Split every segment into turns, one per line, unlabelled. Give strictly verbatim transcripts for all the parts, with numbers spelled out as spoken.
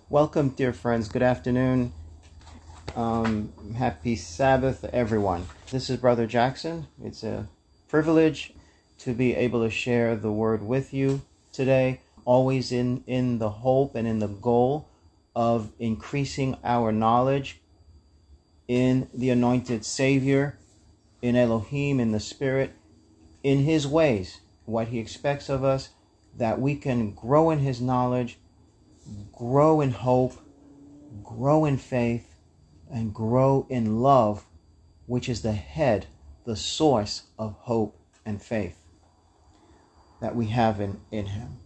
Welcome, dear friends. Good afternoon. Um, happy Sabbath, everyone. This is Brother Jackson. It's a privilege to be able to share the word with you today, always in, in the hope and in the goal of increasing our knowledge in the anointed Savior, in Elohim, in the Spirit, in His ways, what He expects of us, that we can grow in His knowledge, grow in hope, grow in faith, and grow in love, which is the head, the source of hope and faith that we have in, in Him.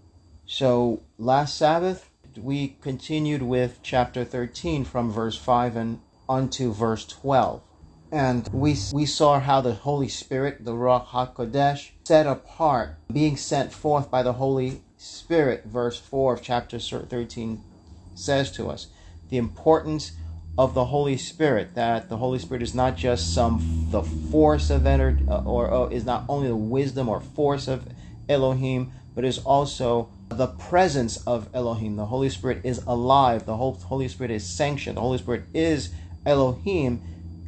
So last Sabbath, we continued with chapter thirteen from verse five and onto verse twelve. And we we saw how the Holy Spirit, the Ruach HaKodesh, set apart, being sent forth by the Holy Spirit, verse four of chapter thirteen says to us the importance of the Holy Spirit, that the Holy Spirit is not just some the force of energy, or, or is not only the wisdom or force of Elohim, but is also the presence of Elohim. The Holy Spirit is alive. The Holy Spirit is sanctioned. The Holy Spirit is Elohim,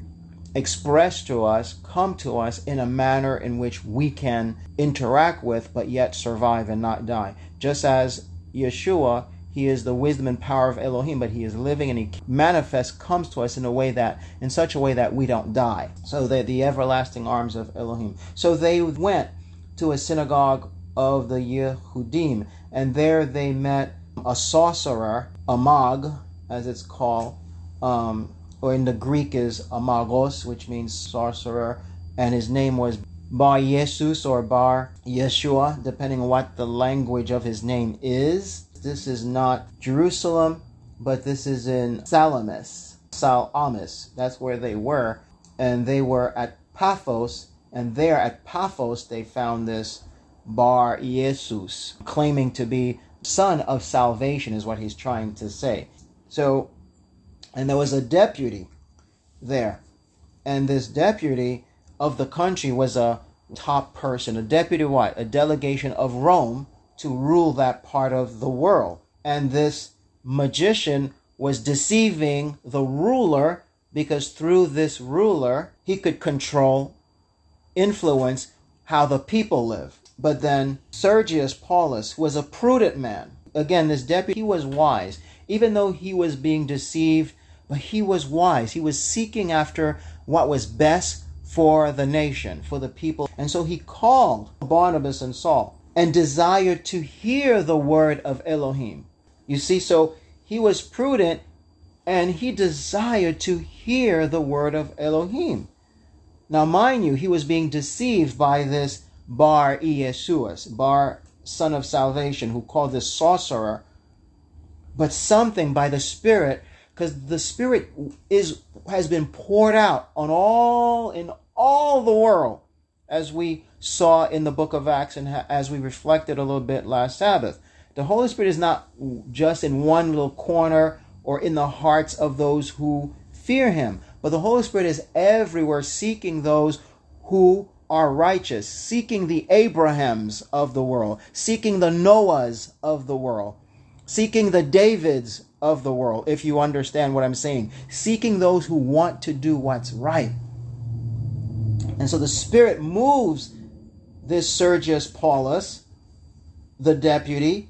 expressed to us, come to us in a manner in which we can interact with, but yet survive and not die. Just as Yeshua, He is the wisdom and power of Elohim, but He is living and He manifests, comes to us in a way that, in such a way that we don't die. So they're the everlasting arms of Elohim. So they went to a synagogue of the Yehudim, and there they met a sorcerer, a mag, as it's called, um, or in the Greek is amagos, which means sorcerer, and his name was Bar Jesus or Bar Yeshua, depending on what the language of his name is. This is not Jerusalem, but this is in Salamis, Salamis. That's where they were, and they were at Paphos, and there at Paphos they found this Bar Jesus, claiming to be son of salvation, is what he's trying to say. So, and there was a deputy there. And this deputy of the country was a top person. A deputy what? A delegation of Rome to rule that part of the world. And this magician was deceiving the ruler, because through this ruler, he could control, influence how the people live. But then Sergius Paulus was a prudent man. Again, this deputy, he was wise. Even though he was being deceived, but he was wise. He was seeking after what was best for the nation, for the people. And so he called Barnabas and Saul and desired to hear the word of Elohim. You see, so he was prudent and he desired to hear the word of Elohim. Now, mind you, he was being deceived by this Bar Yesuas, Bar, son of salvation, who called this sorcerer, but something by the Spirit, because the Spirit is has been poured out on all in all the world, as we saw in the book of Acts and as we reflected a little bit last Sabbath. The Holy Spirit is not just in one little corner or in the hearts of those who fear Him, but the Holy Spirit is everywhere, seeking those who are righteous, seeking the Abrahams of the world, seeking the Noahs of the world, seeking the Davids of the world, if you understand what I'm saying. Seeking those who want to do what's right. And so the Spirit moves this Sergius Paulus, the deputy,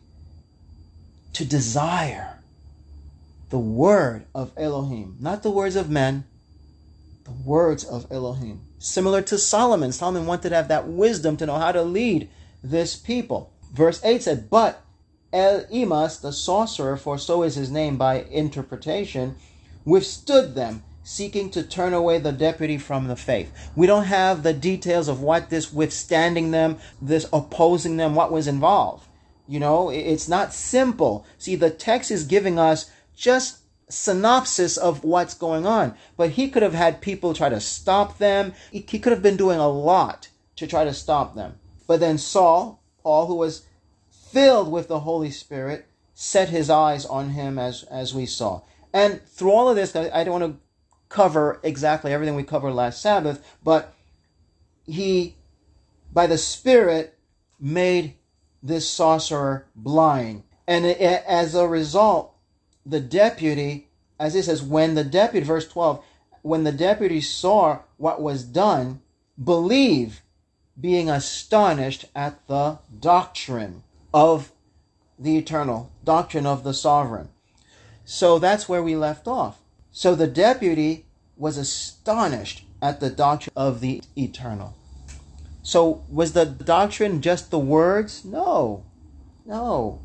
to desire the word of Elohim. Not the words of men, the words of Elohim. Similar to Solomon. Solomon wanted to have that wisdom to know how to lead this people. Verse eight said, but Elimas, the sorcerer, for so is his name by interpretation, withstood them, seeking to turn away the deputy from the faith. We don't have the details of what this withstanding them, this opposing them, what was involved. You know, it's not simple. See, the text is giving us just synopsis of what's going on, but he could have had people try to stop them. He could have been doing a lot to try to stop them. But then Saul, Paul, who was filled with the Holy Spirit, set his eyes on him, as as we saw. And through all of this, I don't want to cover exactly everything we covered last Sabbath, but he, by the Spirit, made this sorcerer blind. And as a result, the deputy, as it says, when the deputy, verse twelve, when the deputy saw what was done, believe, being astonished at the doctrine of the eternal, doctrine of the sovereign. So that's where we left off. So the deputy was astonished at the doctrine of the eternal. So was the doctrine just the words? No, no.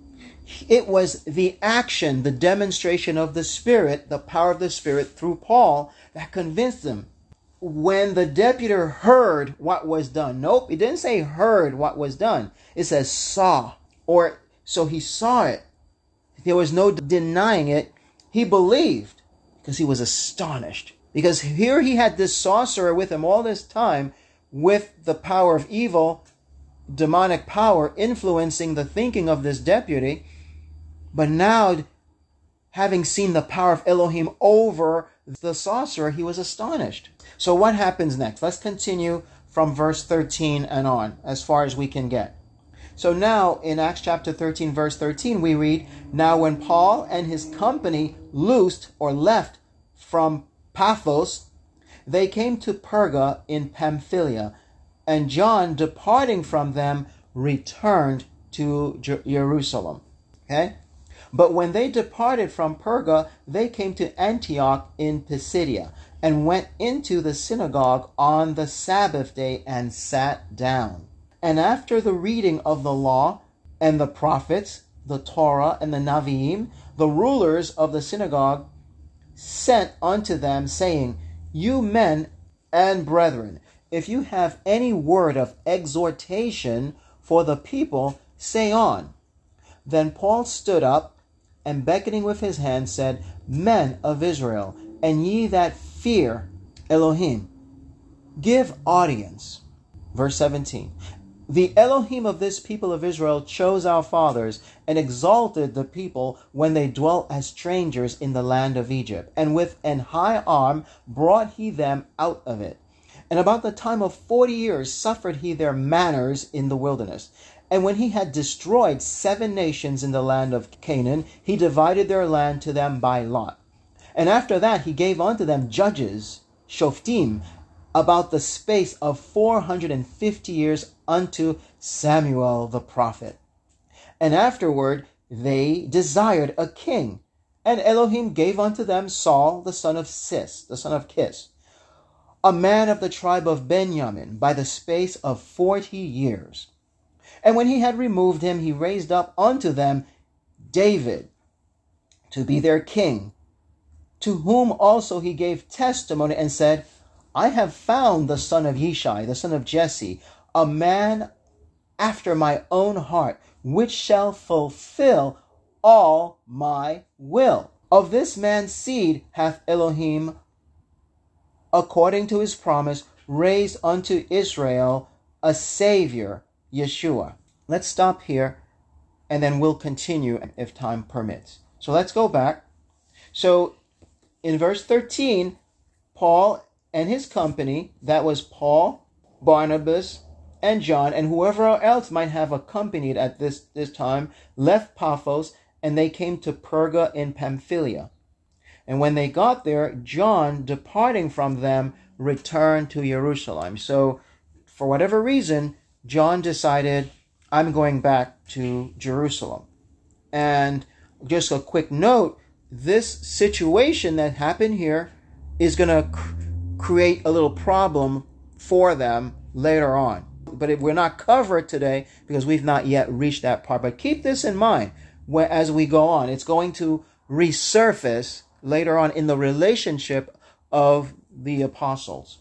It was the action, the demonstration of the Spirit, the power of the Spirit through Paul that convinced them. When the deputy heard what was done, nope, it didn't say heard what was done. It says saw, or so he saw it. There was no denying it. He believed because he was astonished. Because here he had this sorcerer with him all this time with the power of evil, demonic power influencing the thinking of this deputy. But now, having seen the power of Elohim over the sorcerer, he was astonished. So what happens next? Let's continue from verse thirteen and on, as far as we can get. So now, in Acts chapter thirteen, verse thirteen, we read, "Now when Paul and his company loosed or left from Paphos, they came to Perga in Pamphylia, and John, departing from them, returned to Jer- Jerusalem." Okay? But when they departed from Perga, they came to Antioch in Pisidia, and went into the synagogue on the Sabbath day and sat down. And after the reading of the law and the prophets, the Torah and the Naviim, the rulers of the synagogue sent unto them, saying, "You men and brethren, if you have any word of exhortation for the people, say on." Then Paul stood up, and beckoning with his hand said, "Men of Israel, and ye that fear Elohim, give audience." Verse seventeen. "The Elohim of this people of Israel chose our fathers, and exalted the people when they dwelt as strangers in the land of Egypt. And with an high arm brought he them out of it. And about the time of forty years suffered he their manners in the wilderness. And when he had destroyed seven nations in the land of Canaan, he divided their land to them by lot. And after that he gave unto them judges, Shoftim, about the space of four hundred and fifty years unto Samuel the prophet. And afterward they desired a king. And Elohim gave unto them Saul the son of Cis, the son of Kis, a man of the tribe of Benjamin, by the space of forty years. And when he had removed him, he raised up unto them David to be their king, to whom also he gave testimony and said, I have found the son of Yishai, the son of Jesse, a man after my own heart, which shall fulfill all my will. Of this man's seed hath Elohim, according to his promise, raised unto Israel a Savior, Yeshua. Let's stop here, and then we'll continue if time permits. So let's go back. So in verse thirteen, Paul and his company, that was Paul, Barnabas, and John, and whoever else might have accompanied at this, this time, left Paphos, and they came to Perga in Pamphylia. And when they got there, John, departing from them, returned to Jerusalem. So for whatever reason, John decided, I'm going back to Jerusalem. And just a quick note, this situation that happened here is going to cr- create a little problem for them later on. But it, we're not covered today because we've not yet reached that part. But keep this in mind where, as we go on. It's going to resurface later on in the relationship of the apostles.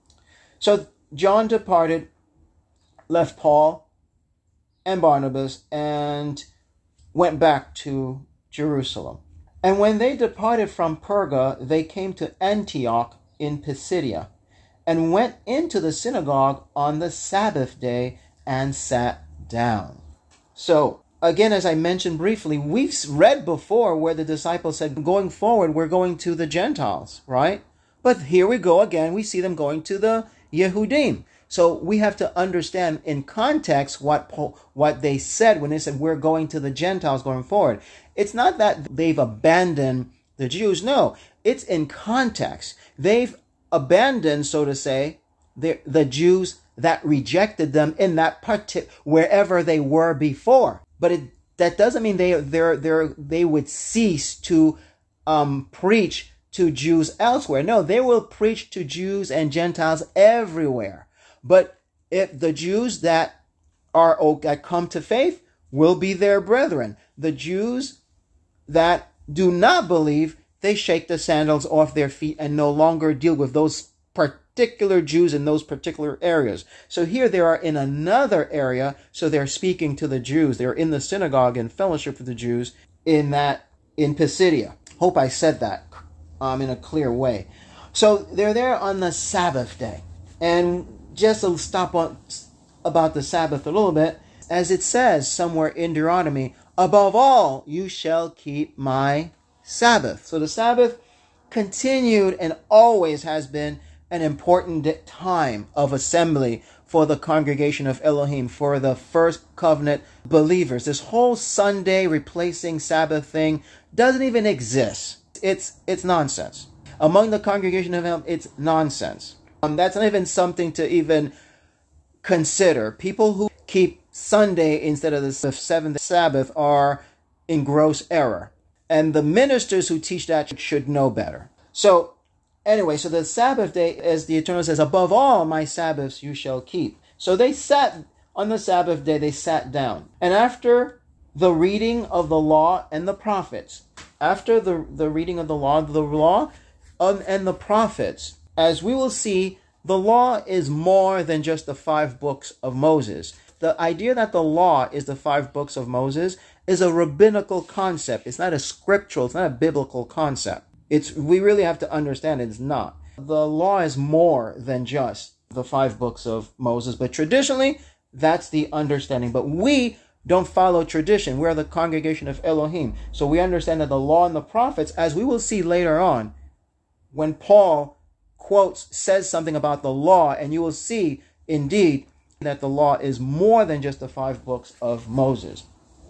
So John departed, left Paul and Barnabas, and went back to Jerusalem. And when they departed from Perga, they came to Antioch in Pisidia, and went into the synagogue on the Sabbath day and sat down. So, again, as I mentioned briefly, we've read before where the disciples said, going forward, we're going to the Gentiles, right? But here we go again, we see them going to the Yehudim. So we have to understand in context what Paul, what they said when they said we're going to the Gentiles going forward. It's not that they've abandoned the Jews. No, it's in context. They've abandoned, so to say, the, the Jews that rejected them in that part, wherever they were before. But it, that doesn't mean they they're, they're, they would cease to um, preach to Jews elsewhere. No, they will preach to Jews and Gentiles everywhere. But if the Jews that are that come to faith will be their brethren. The Jews that do not believe, they shake the sandals off their feet and no longer deal with those particular Jews in those particular areas. So here they are in another area, so they're speaking to the Jews. They're in the synagogue and fellowship with the Jews in that in Pisidia. Hope I said that um, in a clear way. So they're there on the Sabbath day. And just to stop on about the Sabbath a little bit, as it says somewhere in Deuteronomy, above all, you shall keep my Sabbath. So the Sabbath continued and always has been an important time of assembly for the congregation of Elohim, for the first covenant believers. This whole Sunday replacing Sabbath thing doesn't even exist. It's it's nonsense. Among the congregation of Elohim, it's nonsense. Um, that's not even something to even consider. People who keep Sunday instead of the seventh Sabbath are in gross error. And the ministers who teach that should know better. So, anyway, so the Sabbath day, as the Eternal says, above all my Sabbaths you shall keep. So they sat, on the Sabbath day, they sat down. And after the reading of the law and the prophets, after the, the reading of the law, the law and the prophets, as we will see, the law is more than just the five books of Moses. The idea that the law is the five books of Moses is a rabbinical concept. It's not a scriptural, it's not a biblical concept. It's we really have to understand it. It's not. The law is more than just the five books of Moses, but traditionally, that's the understanding. But we don't follow tradition. We're the congregation of Elohim. So we understand that the law and the prophets, as we will see later on, when Paul quotes, says something about the law, and you will see, indeed, that the law is more than just the five books of Moses.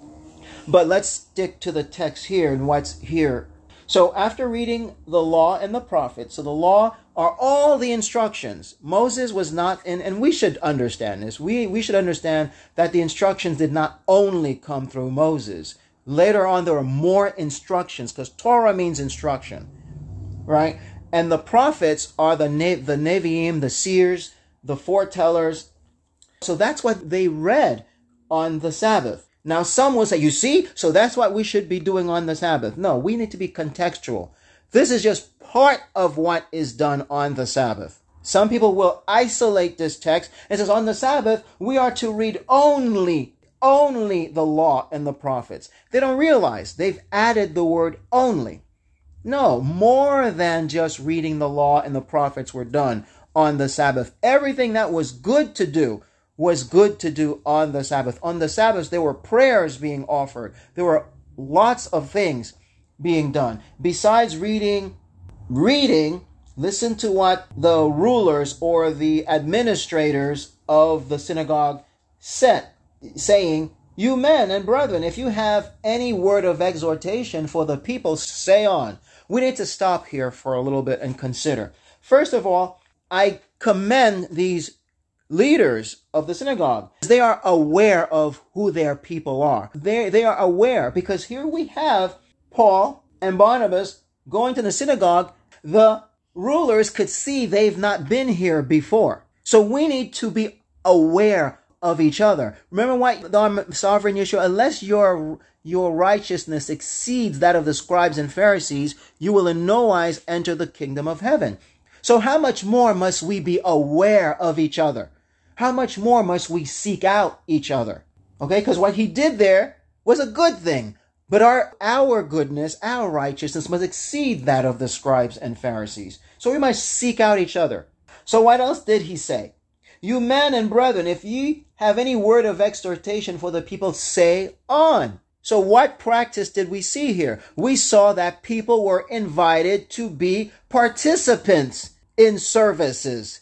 But let's stick to the text here and what's here. So after reading the law and the prophets, so the law are all the instructions. Moses was not, and, and we should understand this. We, we should understand that the instructions did not only come through Moses. Later on, there were more instructions, because Torah means instruction, right? And the prophets are the, the Nevi'im, the seers, the foretellers. So that's what they read on the Sabbath. Now, some will say, you see, so that's what we should be doing on the Sabbath. No, we need to be contextual. This is just part of what is done on the Sabbath. Some people will isolate this text and says, on the Sabbath, we are to read only, only the law and the prophets. They don't realize they've added the word only. No, more than just reading the law and the prophets were done on the Sabbath. Everything that was good to do was good to do on the Sabbath. On the Sabbath, there were prayers being offered. There were lots of things being done. Besides reading, reading, listen to what the rulers or the administrators of the synagogue said, saying, you men and brethren, if you have any word of exhortation for the people, say on. We need to stop here for a little bit and consider. First of all, I commend these leaders of the synagogue. They are aware of who their people are. They, they are aware, because here we have Paul and Barnabas going to the synagogue. The rulers could see they've not been here before. So we need to be aware of each other. Remember what the sovereign Yeshua, unless your your righteousness exceeds that of the scribes and Pharisees, you will in no wise enter the kingdom of heaven. So how much more must we be aware of each other? How much more must we seek out each other? Okay, because what he did there was a good thing. But our, our goodness, our righteousness must exceed that of the scribes and Pharisees. So we must seek out each other. So what else did he say? You men and brethren, if ye have any word of exhortation for the people, say on. So what practice did we see here? We saw that people were invited to be participants in services,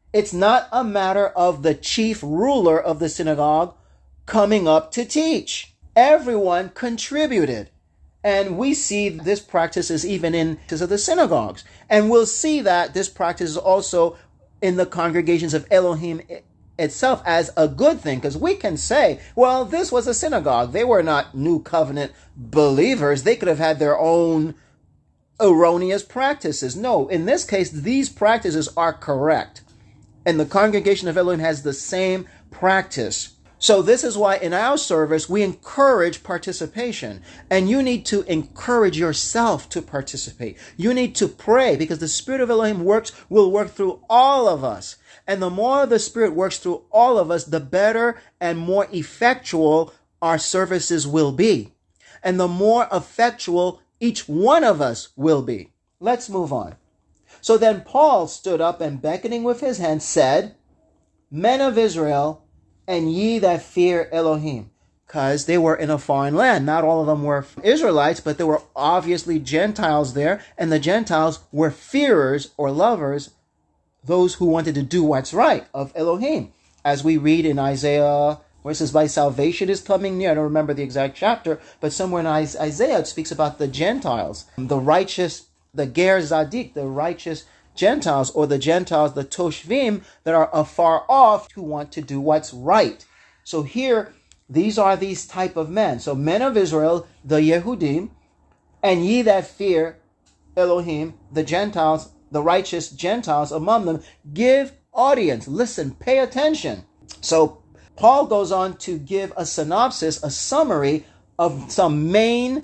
It's not a matter of the chief ruler of the synagogue coming up to teach. Everyone contributed. And we see this practice is even in the synagogues. And we'll see that this practice is also in the congregations of Elohim itself as a good thing. Because we can say, well, this was a synagogue. They were not New Covenant believers. They could have had their own erroneous practices. No, in this case, these practices are correct. And the congregation of Elohim has the same practice. So this is why in our service, we encourage participation. And you need to encourage yourself to participate. You need to pray, because the Spirit of Elohim works, will work through all of us. And the more the Spirit works through all of us, the better and more effectual our services will be. And the more effectual each one of us will be. Let's move on. So then Paul stood up and, beckoning with his hand, said, "Men of Israel, and ye that fear Elohim," because they were in a foreign land. Not all of them were Israelites, but there were obviously Gentiles there, and the Gentiles were fearers or lovers, those who wanted to do what's right, of Elohim. As we read in Isaiah, where it says, "By salvation is coming near." I don't remember the exact chapter, but somewhere in Isaiah it speaks about the Gentiles, the righteous, the Ger Zadik, the righteous Gentiles, or the Gentiles, the Toshvim, that are afar off, who want to do what's right. So here, these are these type of men. So men of Israel, the Yehudim, and ye that fear Elohim, the Gentiles, the righteous Gentiles among them, give audience. Listen, pay attention. So Paul goes on to give a synopsis, a summary of some main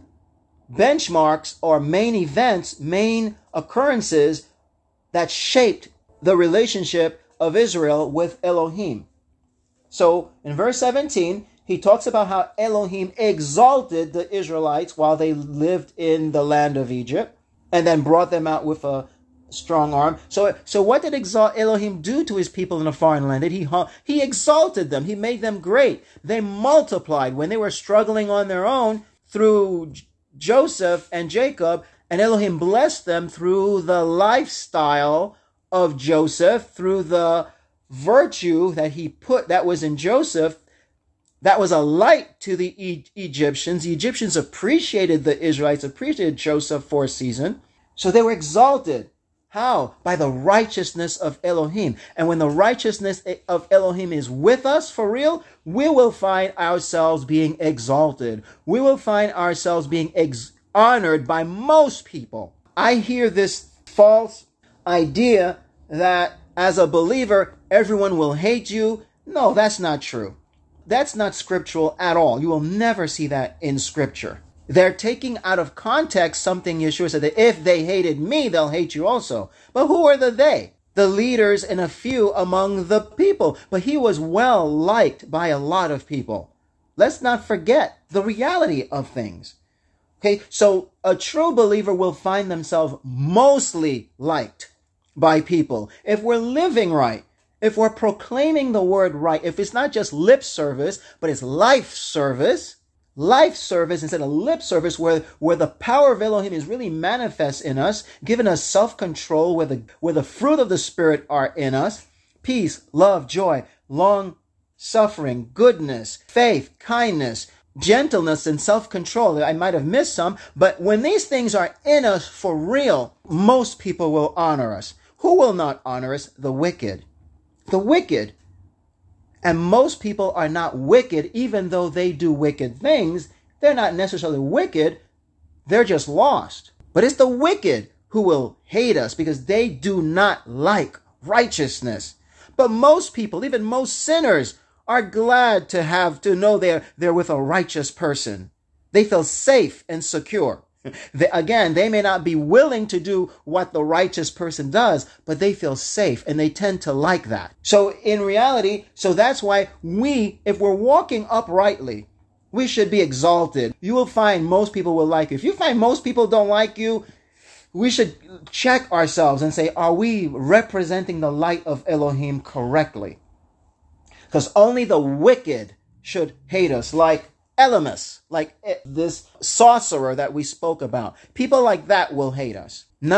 benchmarks or main events, main occurrences that shaped the relationship of Israel with Elohim. So in verse seventeen, he talks about how Elohim exalted the Israelites while they lived in the land of Egypt, and then brought them out with a strong arm. So, so what did exalt Elohim do to his people in a foreign land? Did he, he exalted them. He made them great. They multiplied when they were struggling on their own through Joseph and Jacob, and Elohim blessed them through the lifestyle of Joseph, through the virtue that he put, that was in Joseph, that was a light to the e- Egyptians. The Egyptians appreciated the Israelites, appreciated Joseph for a season. So they were exalted. How? By the righteousness of Elohim. And when the righteousness of Elohim is with us for real, we will find ourselves being exalted. We will find ourselves being ex- honored by most people. I hear this false idea that as a believer, everyone will hate you. No, that's not true. That's not scriptural at all. You will never see that in scripture. They're taking out of context something Yeshua said, that if they hated me, they'll hate you also. But who are the they? The leaders and a few among the people. But he was well liked by a lot of people. Let's not forget the reality of things. Okay, so a true believer will find themselves mostly liked by people. If we're living right, if we're proclaiming the word right, if it's not just lip service, but it's life service, life service instead of lip service, where, where the power of Elohim is really manifest in us, giving us self-control, where the, where the fruit of the Spirit are in us, peace, love, joy, long suffering, goodness, faith, kindness, gentleness, and self-control. I might have missed some, but when these things are in us for real, most people will honor us. Who will not honor us? The wicked. The wicked. And most people are not wicked, even though they do wicked things. They're not necessarily wicked. They're just lost. But it's the wicked who will hate us because they do not like righteousness. But most people, even most sinners, are glad to have to know they're, they're with a righteous person. They feel safe and secure. They, again, they may not be willing to do what the righteous person does, but they feel safe and they tend to like that. So in reality, so that's why we, if we're walking uprightly, we should be exalted. You will find most people will like you. If you find most people don't like you, we should check ourselves and say, are we representing the light of Elohim correctly? Because only the wicked should hate us, like Elymas, like this sorcerer that we spoke about. People like that will hate us, not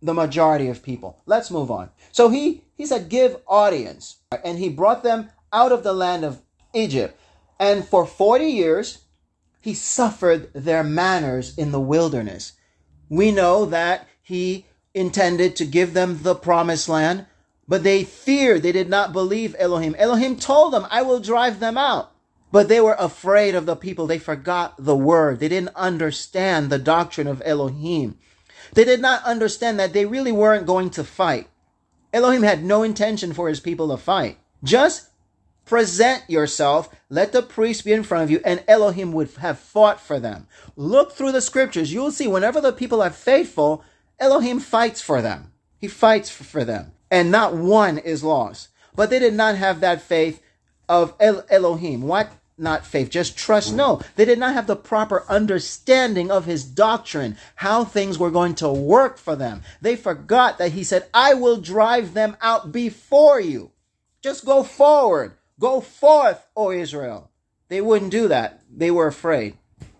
the majority of people. Let's move on. So he, he said, give audience. And he brought them out of the land of Egypt. And for forty years, he suffered their manners in the wilderness. We know that he intended to give them the promised land, but they feared. They did not believe Elohim. Elohim told them, I will drive them out. But they were afraid of the people. They forgot the word. They didn't understand the doctrine of Elohim. They did not understand that they really weren't going to fight. Elohim had no intention for his people to fight. Just present yourself, let the priest be in front of you, and Elohim would have fought for them. Look through the scriptures. You will see whenever the people are faithful, Elohim fights for them. He fights for them. And not one is lost. But they did not have that faith of El- Elohim. What? Not faith, just trust. No, they did not have the proper understanding of his doctrine, how things were going to work for them. They forgot that he said, I will drive them out before you. Just go forward. Go forth, O Israel. They wouldn't do that. They were afraid.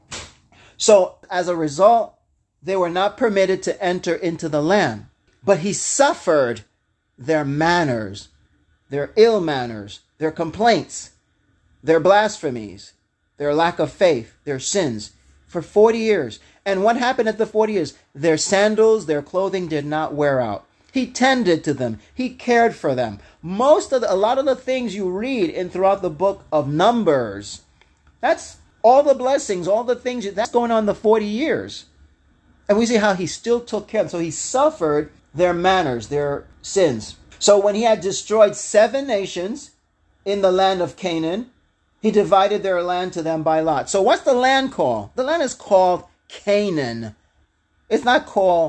So as a result, they were not permitted to enter into the land. But he suffered their manners, their ill manners, their complaints, their blasphemies, their lack of faith, their sins for forty years. And what happened at the forty years? Their sandals, their clothing did not wear out. He tended to them. He cared for them. Most of the, a lot of the things you read in throughout the book of Numbers, that's all the blessings, all the things that's going on in the forty years. And we see how he still took care of them. So he suffered their manners, their sins. So when he had destroyed seven nations in the land of Canaan, he divided their land to them by lot. So what's the land called? The land is called Canaan. It's not called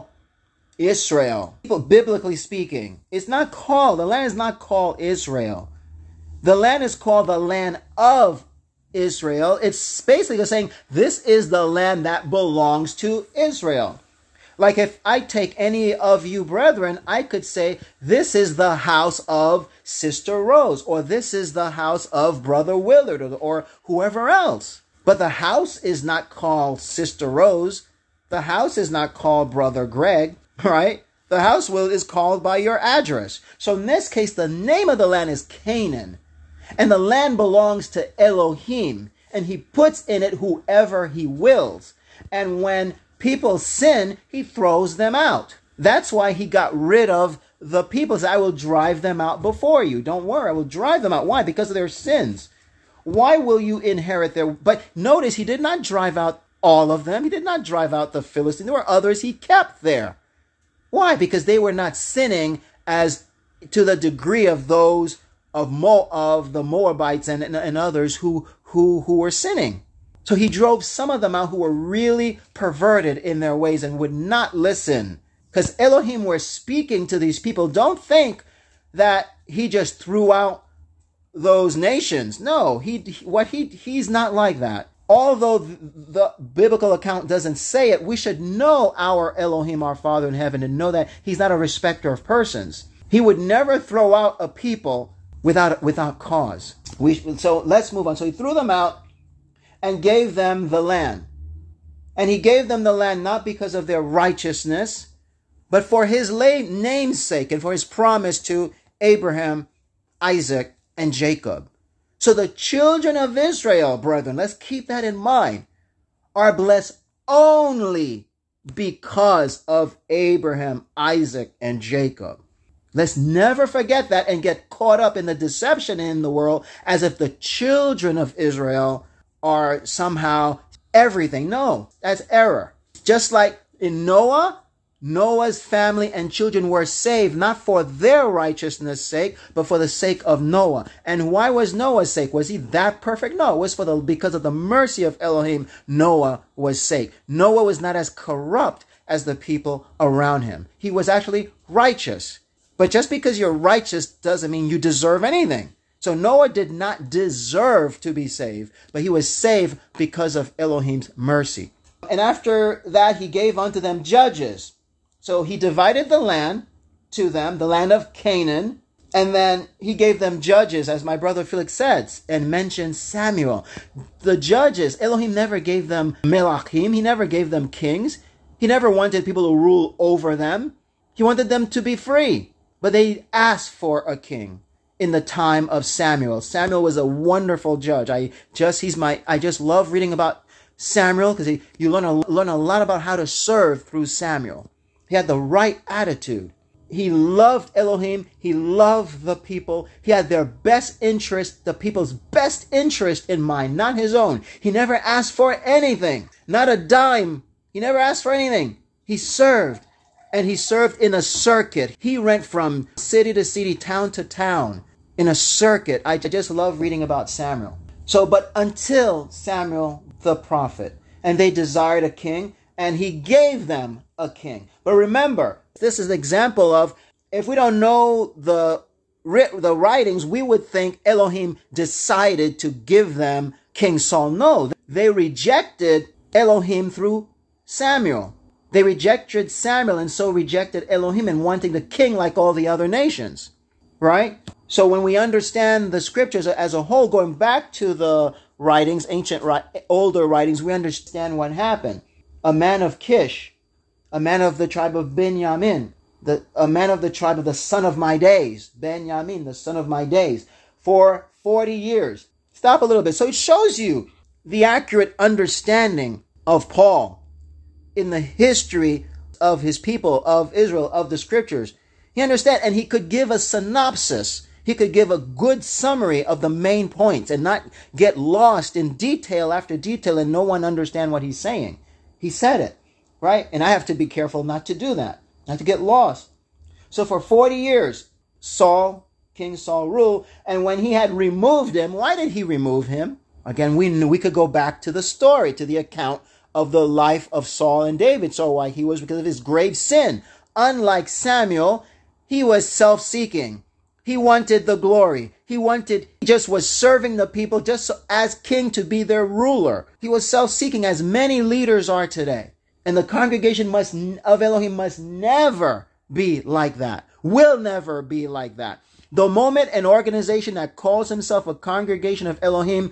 Israel. Biblically speaking, it's not called, the land is not called Israel. The land is called the land of Israel. It's basically saying this is the land that belongs to Israel. Like if I take any of you brethren, I could say this is the house of Sister Rose, or this is the house of Brother Willard, or, or whoever else. But the house is not called Sister Rose. The house is not called Brother Greg, right? The house will is called by your address. So in this case, the name of the land is Canaan. And the land belongs to Elohim. And he puts in it whoever he wills. And when people sin, he throws them out. That's why he got rid of the people. I will drive them out before you. Don't worry, I will drive them out. Why? Because of their sins. Why will you inherit their... But notice, he did not drive out all of them. He did not drive out the Philistines. There were others he kept there. Why? Because they were not sinning as to the degree of those of Mo, of the Moabites and, and, and others who, who, who were sinning. So he drove some of them out who were really perverted in their ways and would not listen. Because Elohim were speaking to these people. Don't think that he just threw out those nations. No, he what he he's not like that. Although the biblical account doesn't say it, we should know our Elohim, our Father in heaven, and know that he's not a respecter of persons. He would never throw out a people without without cause. We so let's move on. So he threw them out and gave them the land. And he gave them the land not because of their righteousness, but for his name's sake and for his promise to Abraham, Isaac, and Jacob. So the children of Israel, brethren, let's keep that in mind, are blessed only because of Abraham, Isaac, and Jacob. Let's never forget that and get caught up in the deception in the world as if the children of Israel are somehow everything. No, that's error. Just like in Noah, Noah's family and children were saved not for their righteousness' sake, but for the sake of Noah. And why was Noah's sake? Was he that perfect? No, it was for the because of the mercy of Elohim, Noah was saved. Noah was not as corrupt as the people around him. He was actually righteous. But just because you're righteous doesn't mean you deserve anything. So Noah did not deserve to be saved, but he was saved because of Elohim's mercy. And after that, he gave unto them judges. So he divided the land to them, the land of Canaan, and then he gave them judges, as my brother Felix said, and mentioned Samuel. The judges, Elohim never gave them melachim. He never gave them kings. He never wanted people to rule over them. He wanted them to be free. But they asked for a king in the time of Samuel. Samuel was a wonderful judge. I just, he's my, I just love reading about Samuel because you learn a, learn a lot about how to serve through Samuel. He had the right attitude. He loved Elohim. He loved the people. He had their best interest, the people's best interest in mind, not his own. He never asked for anything, not a dime. He never asked for anything. He served, and he served in a circuit. He went from city to city, town to town in a circuit. I just love reading about Samuel. So, but until Samuel the prophet, and they desired a king, and he gave them a king. But remember, this is an example of, if we don't know the, the writings, we would think Elohim decided to give them King Saul. No, they rejected Elohim through Samuel. They rejected Samuel and so rejected Elohim and wanting the king like all the other nations. Right? So when we understand the scriptures as a whole, going back to the writings, ancient, older writings, we understand what happened. A man of Kish, a man of the tribe of Benjamin, the, a man of the tribe of the son of my days, Benjamin, the son of my days, for forty years. Stop a little bit. So it shows you the accurate understanding of Paul in the history of his people, of Israel, of the scriptures. He understands, and he could give a synopsis. He could give a good summary of the main points and not get lost in detail after detail and no one understand what he's saying. He said it, right? And I have to be careful not to do that, not to get lost. So for forty years, Saul, King Saul ruled, and when he had removed him, why did he remove him? Again, we knew we could go back to the story, to the account of the life of Saul and David. So why he was because of his grave sin. Unlike Samuel, he was self-seeking. He wanted the glory. He wanted, he just was serving the people just as king to be their ruler. He was self-seeking as many leaders are today. And the congregation must of Elohim must never be like that. Will never be like that. The moment an organization that calls himself a congregation of Elohim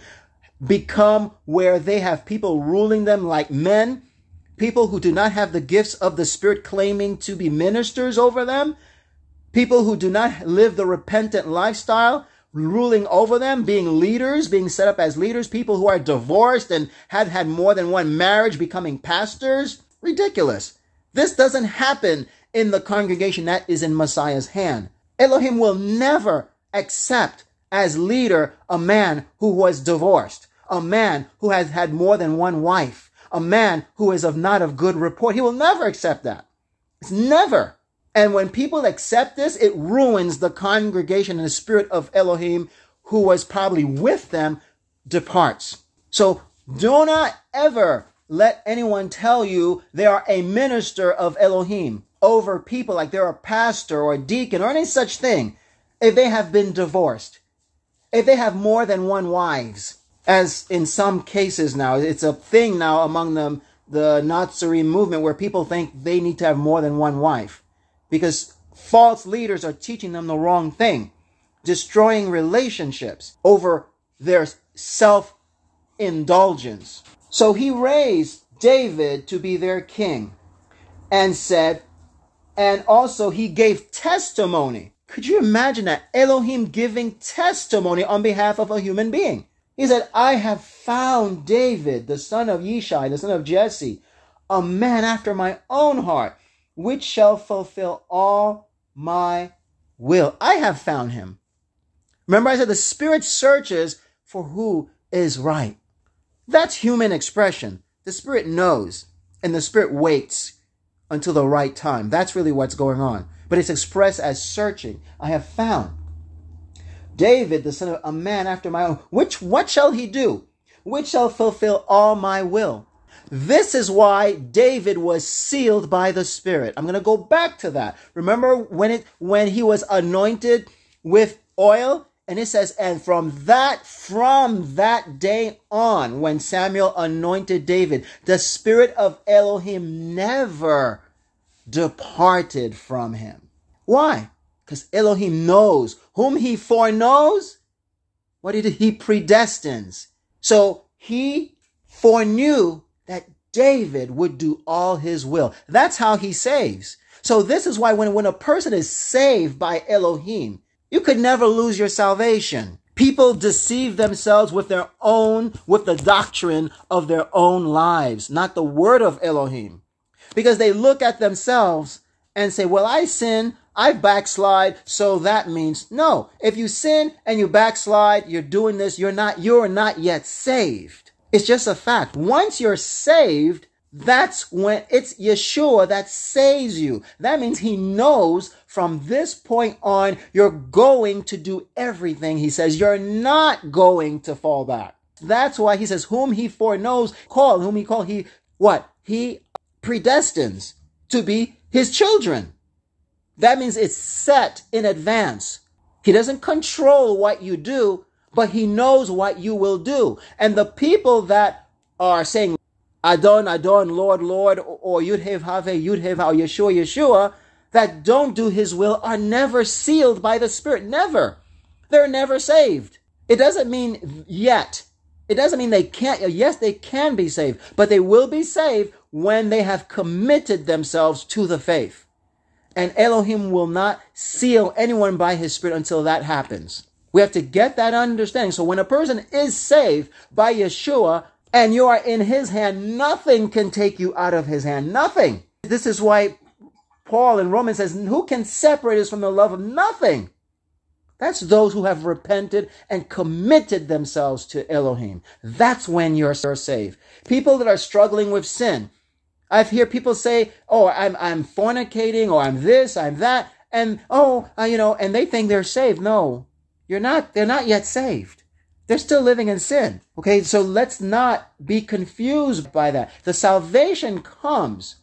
become where they have people ruling them like men, people who do not have the gifts of the Spirit claiming to be ministers over them, people who do not live the repentant lifestyle, ruling over them, being leaders, being set up as leaders, people who are divorced and have had more than one marriage, becoming pastors. Ridiculous. This doesn't happen in the congregation that is in Messiah's hand. Elohim will never accept as leader a man who was divorced, a man who has had more than one wife, a man who is of not of good report. He will never accept that. It's never. And when people accept this, it ruins the congregation, and the spirit of Elohim, who was probably with them, departs. So do not ever let anyone tell you they are a minister of Elohim over people, like they're a pastor or a deacon or any such thing, if they have been divorced, if they have more than one wives, as in some cases now. It's a thing now among them, the Nazarene movement, where people think they need to have more than one wife, because false leaders are teaching them the wrong thing, destroying relationships over their self-indulgence. So he raised David to be their king and said, and also he gave testimony. Could you imagine that? Elohim giving testimony on behalf of a human being. He said, I have found David, the son of Yishai, the son of Jesse, a man after my own heart, which shall fulfill all my will. I have found him. Remember, I said the Spirit searches for who is right. That's human expression. The Spirit knows, and the Spirit waits until the right time. That's really what's going on. But it's expressed as searching. I have found David, the son of a man after my own. Which, what shall he do? Which shall fulfill all my will? This is why David was sealed by the Spirit. I'm going to go back to that. Remember when it when he was anointed with oil? And it says, and from that, from that day on, when Samuel anointed David, the Spirit of Elohim never departed from him. Why? Because Elohim knows whom he foreknows. What did he predestines? So he foreknew that David would do all his will. That's how he saves. So this is why when, when a person is saved by Elohim, you could never lose your salvation. People deceive themselves with their own, with the doctrine of their own lives, not the word of Elohim. Because they look at themselves and say, well, I sin, I backslide, so that means no. If you sin and you backslide, you're doing this, you're not, you're not yet saved. It's just a fact. Once you're saved, that's when it's Yeshua that saves you. That means he knows from this point on, you're going to do everything he says. You're not going to fall back. That's why he says, whom he foreknows, call, whom he call, he, what? He predestines to be his children. That means it's set in advance. He doesn't control what you do, but he knows what you will do. And the people that are saying, Adon, Adon, Lord, Lord, or Yud-Hev, Have, Yud-Hev, or Yeshua, Yeshua, that don't do his will are never sealed by the Spirit. Never. They're never saved. It doesn't mean yet. It doesn't mean they can't. Yes, they can be saved, but they will be saved when they have committed themselves to the faith. And Elohim will not seal anyone by his Spirit until that happens. We have to get that understanding. So when a person is saved by Yeshua and you are in his hand, nothing can take you out of his hand. Nothing. This is why Paul in Romans says, who can separate us from the love of nothing? That's those who have repented and committed themselves to Elohim. That's when you're saved. People that are struggling with sin. I've heard people say, oh, I'm, I'm fornicating, or I'm this, I'm that. And, oh, uh, you know, and they think they're saved. No, you're not. They're not yet saved. They're still living in sin. Okay, so let's not be confused by that. The salvation comes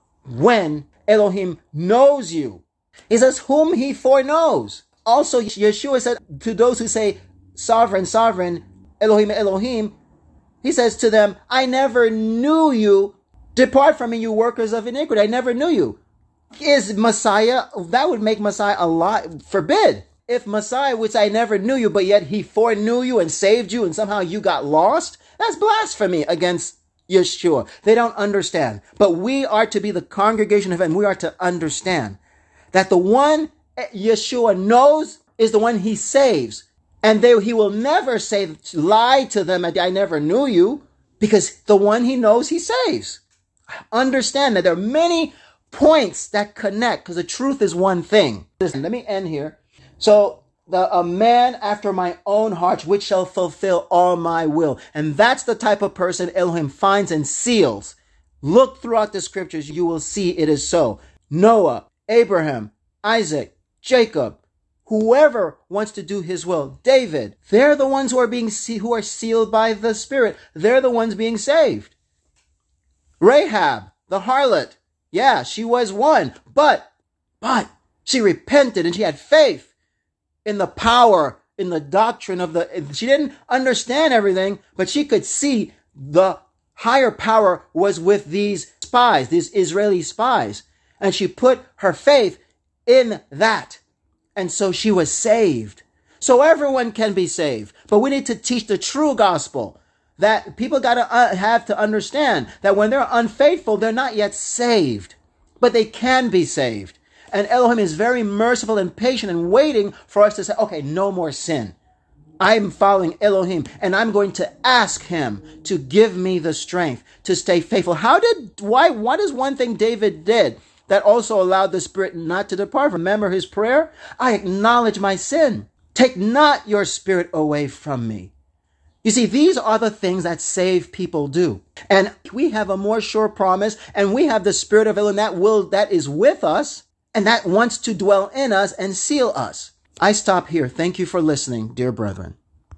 when Elohim knows you. He says, whom he foreknows. Also, Yeshua said to those who say, sovereign, sovereign, Elohim, Elohim, he says to them, I never knew you. Depart from me, you workers of iniquity. I never knew you. Is Messiah, that would make Messiah a lot, forbid. If Messiah, which I never knew you, but yet he foreknew you and saved you and somehow you got lost, that's blasphemy against Yeshua. They don't understand. But we are to be the congregation of heaven. We are to understand that the one Yeshua knows is the one he saves. And they, he will never say, lie to them, I never knew you, because the one he knows he saves. Understand that there are many points that connect, because the truth is one thing. Listen, let me end here. So, the, a man after my own heart, which shall fulfill all my will. And that's the type of person Elohim finds and seals. Look throughout the scriptures, you will see it is so. Noah, Abraham, Isaac, Jacob, whoever wants to do his will, David, they're the ones who are being who are sealed by the Spirit. They're the ones being saved. Rahab, the harlot, yeah, she was one, but, but she repented and she had faith in the power, in the doctrine of the, she didn't understand everything, but she could see the higher power was with these spies, these Israeli spies. And she put her faith in that. And so she was saved. So everyone can be saved. But we need to teach the true gospel. That people got to uh, have to understand that when they're unfaithful, they're not yet saved. But they can be saved. And Elohim is very merciful and patient and waiting for us to say, okay, no more sin. I'm following Elohim and I'm going to ask him to give me the strength to stay faithful. How did, why, what is one thing David did that also allowed the Spirit not to depart? Remember his prayer? I acknowledge my sin. Take not your Spirit away from me. You see, these are the things that saved people do. And we have a more sure promise, and we have the Spirit of Elohim that will, that is with us, and that wants to dwell in us and seal us. I stop here. Thank you for listening, dear brethren.